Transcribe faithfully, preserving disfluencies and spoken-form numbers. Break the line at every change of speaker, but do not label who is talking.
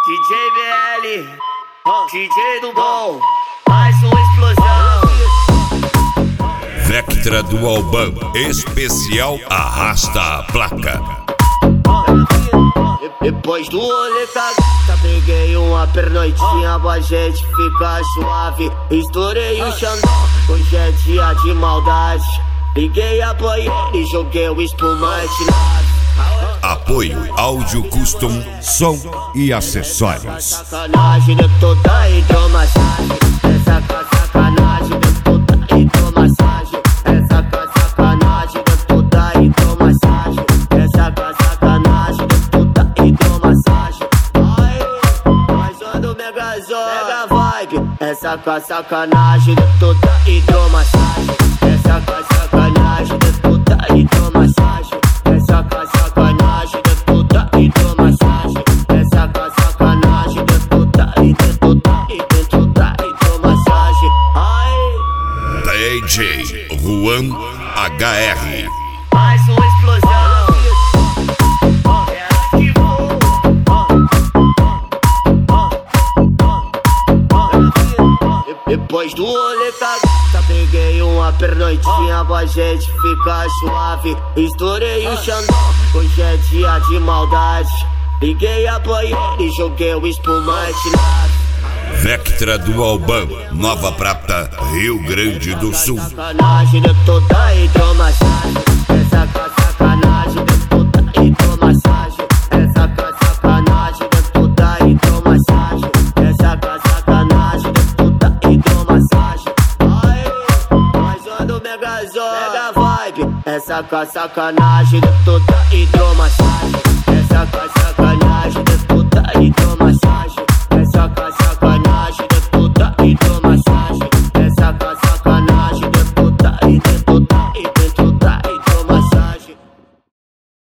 D J B L, D J do bom, mais uma explosão.
Vectra do Alban, especial Arrasta a Placa.
Depois do rolê cagada, peguei uma pernoitinha pra gente ficar suave. Estourei o Xandão, hoje é dia de maldade. Liguei a banheira e joguei o espumante na...
Apoio Áudio Custom, som e acessórios.
Sacanagem de toda hidromassagem. Essa sacanagem de toda hidromassagem. Essa sacanagem de toda hidromassagem. Essa sacanagem de toda hidromassagem. Mas ando megazão, mega vibe. Essa sacanagem de toda hidromassagem. Essa sacanagem de toda hidromassagem. Essa sacanagem de toda hidromassagem. Essa sacanagem de toda e de toda e de toda hidromassagem.
D J Juan H R.
Mais uma explosão. Depois do rolê cagada, peguei uma pernoitinha pra gente ficar suave. Estourei o Xandão, hoje é dia de maldade. Liguei a banheira e joguei o espumante na...
Vectra do Alban, Nova Prata, Rio Grande do Sul.
Sacanagem de toda hidromassagem. Essa sacanagem de toda hidromassagem. Essa sacanagem de toda hidromassagem. Essa sacanagem de toda hidromassagem. Mas ando megazão, mega vibe. Essa sacanagem de toda hidromassagem. Essa sacanagem